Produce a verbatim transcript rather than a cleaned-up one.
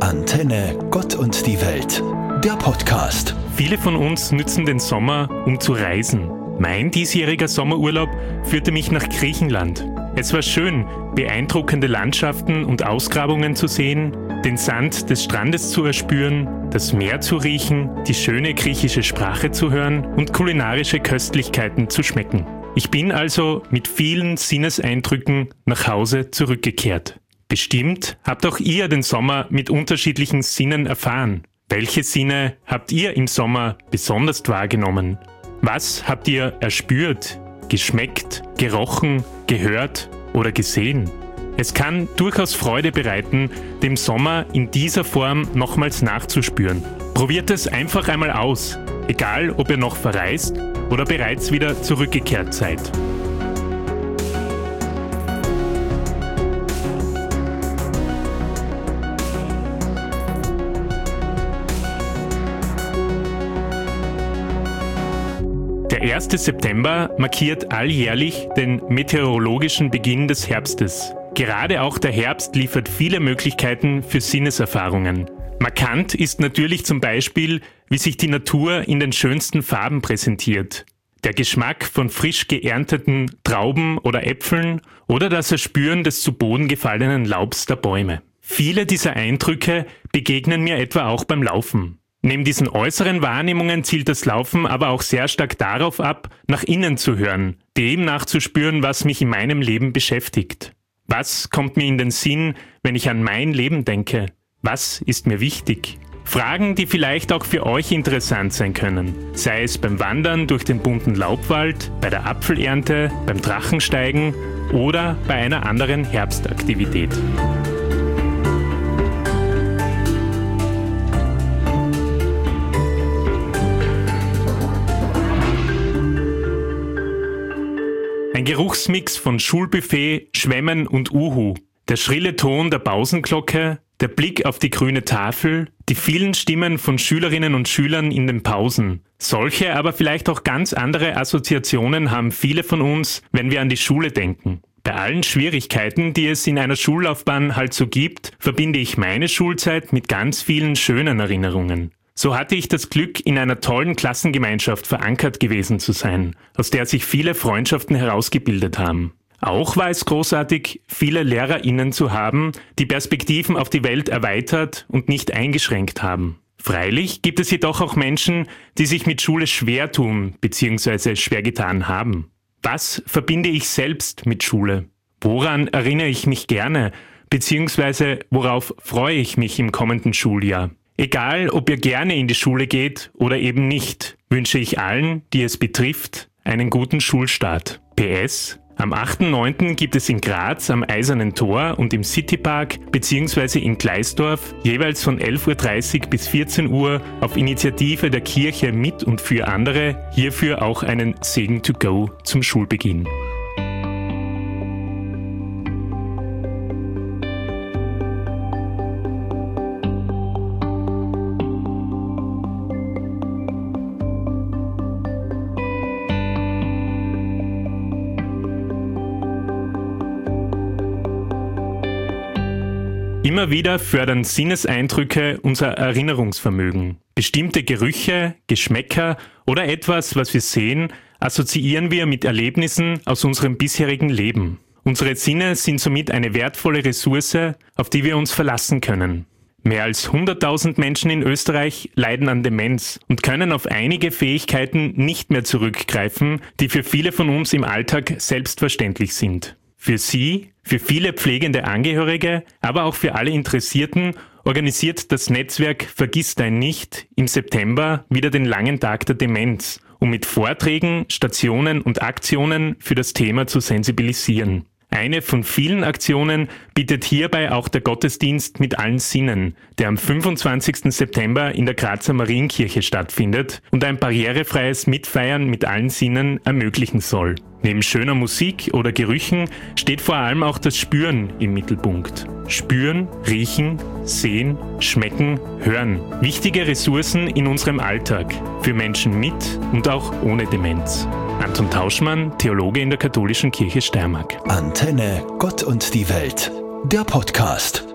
Antenne Gott und die Welt, der Podcast. Viele von uns nützen den Sommer, um zu reisen. Mein diesjähriger Sommerurlaub führte mich nach Griechenland. Es war schön, beeindruckende Landschaften und Ausgrabungen zu sehen, den Sand des Strandes zu erspüren, das Meer zu riechen, die schöne griechische Sprache zu hören und kulinarische Köstlichkeiten zu schmecken. Ich bin also mit vielen Sinneseindrücken nach Hause zurückgekehrt. Bestimmt habt auch ihr den Sommer mit unterschiedlichen Sinnen erfahren. Welche Sinne habt ihr im Sommer besonders wahrgenommen? Was habt ihr erspürt, geschmeckt, gerochen, gehört oder gesehen? Es kann durchaus Freude bereiten, dem Sommer in dieser Form nochmals nachzuspüren. Probiert es einfach einmal aus, egal ob ihr noch verreist oder bereits wieder zurückgekehrt seid. Der erste September markiert alljährlich den meteorologischen Beginn des Herbstes. Gerade auch der Herbst liefert viele Möglichkeiten für Sinneserfahrungen. Markant ist natürlich zum Beispiel, wie sich die Natur in den schönsten Farben präsentiert. Der Geschmack von frisch geernteten Trauben oder Äpfeln oder das Erspüren des zu Boden gefallenen Laubs der Bäume. Viele dieser Eindrücke begegnen mir etwa auch beim Laufen. Neben diesen äußeren Wahrnehmungen zielt das Laufen aber auch sehr stark darauf ab, nach innen zu hören, dem nachzuspüren, was mich in meinem Leben beschäftigt. Was kommt mir in den Sinn, wenn ich an mein Leben denke? Was ist mir wichtig? Fragen, die vielleicht auch für euch interessant sein können. Sei es beim Wandern durch den bunten Laubwald, bei der Apfelernte, beim Drachensteigen oder bei einer anderen Herbstaktivität. Ein Geruchsmix von Schulbuffet, Schwämmen und Uhu, der schrille Ton der Pausenglocke, der Blick auf die grüne Tafel, die vielen Stimmen von Schülerinnen und Schülern in den Pausen. Solche, aber vielleicht auch ganz andere Assoziationen haben viele von uns, wenn wir an die Schule denken. Bei allen Schwierigkeiten, die es in einer Schullaufbahn halt so gibt, verbinde ich meine Schulzeit mit ganz vielen schönen Erinnerungen. So hatte ich das Glück, in einer tollen Klassengemeinschaft verankert gewesen zu sein, aus der sich viele Freundschaften herausgebildet haben. Auch war es großartig, viele LehrerInnen zu haben, die Perspektiven auf die Welt erweitert und nicht eingeschränkt haben. Freilich gibt es jedoch auch Menschen, die sich mit Schule schwer tun bzw. schwer getan haben. Was verbinde ich selbst mit Schule? Woran erinnere ich mich gerne bzw. worauf freue ich mich im kommenden Schuljahr? Egal, ob ihr gerne in die Schule geht oder eben nicht, wünsche ich allen, die es betrifft, einen guten Schulstart. P S. Am achten neunten gibt es in Graz am Eisernen Tor und im Citypark bzw. in Gleisdorf jeweils von elf Uhr dreißig bis vierzehn Uhr auf Initiative der Kirche mit und für andere hierfür auch einen Segen to go zum Schulbeginn. Immer wieder fördern Sinneseindrücke unser Erinnerungsvermögen. Bestimmte Gerüche, Geschmäcker oder etwas, was wir sehen, assoziieren wir mit Erlebnissen aus unserem bisherigen Leben. Unsere Sinne sind somit eine wertvolle Ressource, auf die wir uns verlassen können. Mehr als hunderttausend Menschen in Österreich leiden an Demenz und können auf einige Fähigkeiten nicht mehr zurückgreifen, die für viele von uns im Alltag selbstverständlich sind. Für Sie, für viele pflegende Angehörige, aber auch für alle Interessierten organisiert das Netzwerk Vergiss dein nicht im September wieder den langen Tag der Demenz, um mit Vorträgen, Stationen und Aktionen für das Thema zu sensibilisieren. Eine von vielen Aktionen bietet hierbei auch der Gottesdienst mit allen Sinnen, der am fünfundzwanzigsten September in der Grazer Marienkirche stattfindet und ein barrierefreies Mitfeiern mit allen Sinnen ermöglichen soll. Neben schöner Musik oder Gerüchen steht vor allem auch das Spüren im Mittelpunkt. Spüren, riechen, sehen, schmecken, hören. Wichtige Ressourcen in unserem Alltag, für Menschen mit und auch ohne Demenz. Anton Tauschmann, Theologe in der Katholischen Kirche Steiermark. Antenne Gott und die Welt, der Podcast.